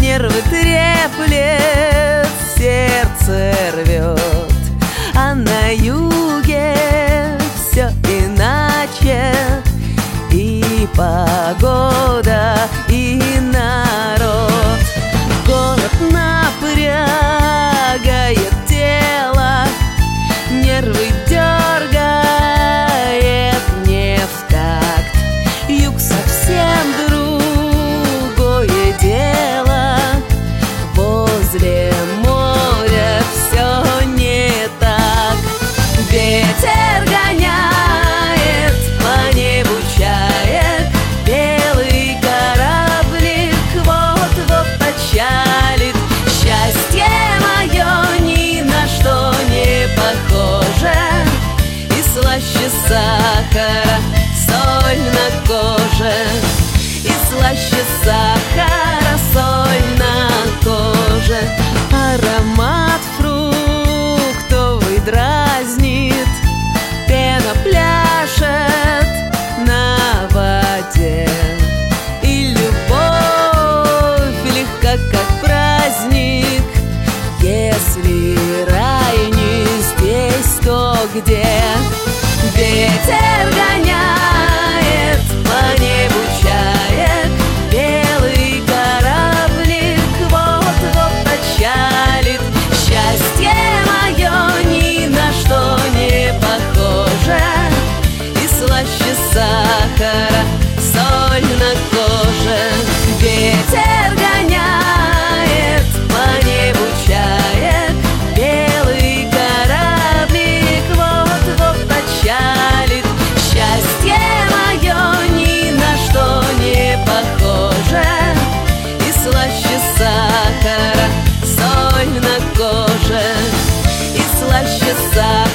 нервы треплет, сердце рвет, а на юге все иначе. И погода, и народ. Город напрягает тело, нервы дергает не в такт. Юг совсем другое дело, возле моря все не так. Ветер гоняет, по небу чаек, белый кораблик вот-вот отчалит. Счастье мое ни на что не похоже, и слаще сахара соль на коже, и слаще сахара соль на коже. Аромат фруктовый дразнит, пена пляшет на воде, и любовь легка, как праздник. Если рай не здесь, то где? Ветер гоняет, по небу чаек, белый кораблик вот-вот отчалит. Счастье мое ни на что не похоже, и слаще сахара соль на коже. Ветер гоняет, по небу чаек, белый кораблик вот-вот отчалит. Счастье мое ни на что не похоже, и слаще сахара соль на коже, и слаще сахара